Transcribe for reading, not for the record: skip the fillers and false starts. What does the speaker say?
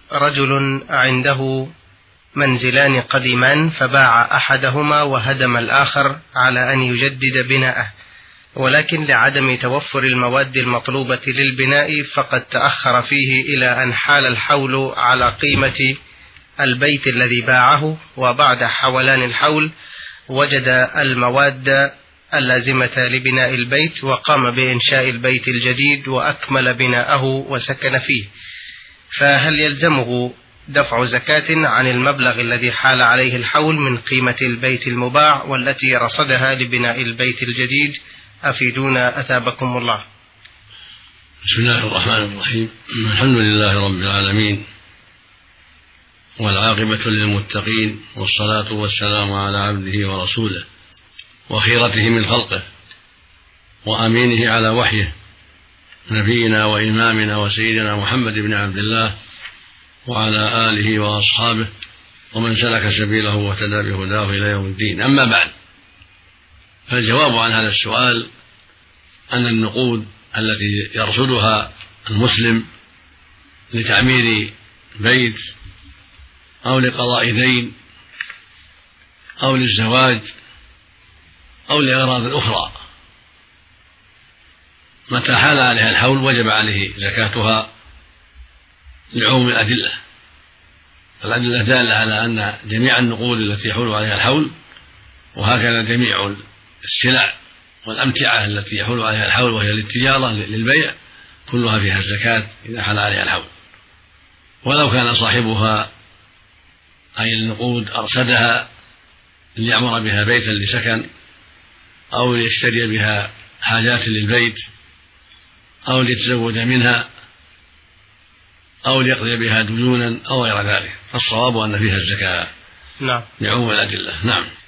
رجل عنده منزلان قديمان فباع أحدهما وهدم الآخر على أن يجدد بناءه، ولكن لعدم توفر المواد المطلوبة للبناء فقد تأخر فيه إلى أن حال الحول على قيمة البيت الذي باعه، وبعد حولان الحول وجد المواد اللازمة لبناء البيت وقام بإنشاء البيت الجديد وأكمل بناءه وسكن فيه، فهل يلزمه دفع زكاة عن المبلغ الذي حال عليه الحول من قيمة البيت المباع والتي رصدها لبناء البيت الجديد؟ أفيدونا أثابكم الله. بسم الله الرحمن الرحيم. الحمد لله رب العالمين، والعاقبة للمتقين، والصلاة والسلام على عبده ورسوله وخيرته من خلقه وأمينه على وحيه، نبينا وإمامنا وسيدنا محمد بن عبد الله وعلى آله وأصحابه ومن سلك سبيله واهتدى بهداه إلى يوم الدين. أما بعد، فالجواب عن هذا السؤال أن النقود التي يرصدها المسلم لتعمير بيت أو لقضاء دين أو للزواج أو لأغراض أخرى متى حال عليها الحول وجب عليه زكاتها لعموم الأدلة. الأدلة دالة على أن جميع النقود التي يحول عليها الحول، وهكذا جميع السلع والأمتعة التي يحول عليها الحول وهي للتجارة للبيع، كلها فيها الزكاة إذا حال عليها الحول، ولو كان صاحبها أي النقود أرصدها ليعمر بها بيتا لسكن أو ليشتري بها حاجات للبيت أو ليتزوج منها أو ليقضي بها ديونا أو غير ذلك، فالصواب أن فيها الزكاة. نعم. لعموم الأدلة. نعم.